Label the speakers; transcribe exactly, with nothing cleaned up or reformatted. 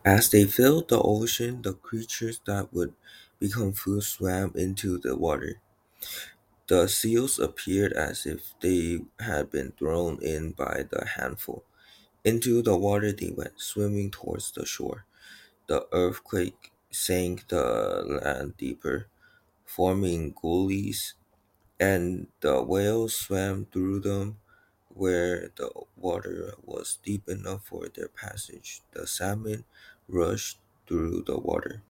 Speaker 1: As they filled the ocean, the creatures that would become food swam into the water. The seals appeared as if they had been thrown in by the handful. Into the water they went, swimming towards the shore. The earthquake sank the land deeper, forming gullies, and the whales swam through them where the water was deep enough for their passage. The salmon rushed through the water.